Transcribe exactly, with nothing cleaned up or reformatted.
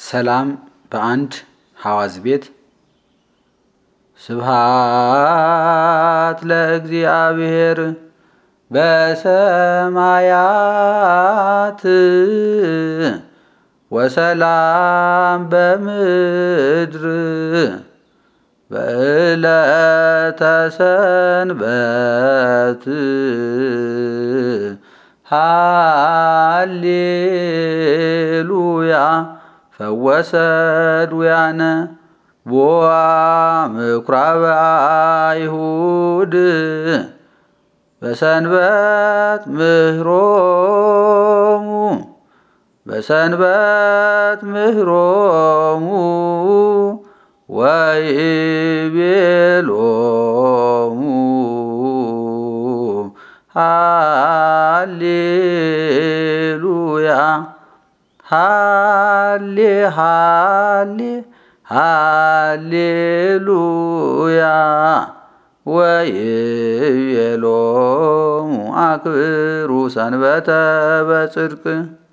ሰላም በአንድ ሐዋዝ ቤት ስብሃት ለእግዚአብሔር በሰማያት ወሰላም በምድር በዕለተ ሰንበት ሃሌሉያ ፈወሰ ድውያነ ቦአ ምኵራበ አይሁድ በሰንበት ምህሮሙ በሰንበት ምህሮሙ ወይቤሎሙ ሃሌሉያ ሃሌ ሃሌ ሃሌሉያ ወይቤሎሙ አክብሩ ሰንበተ በጽድቅ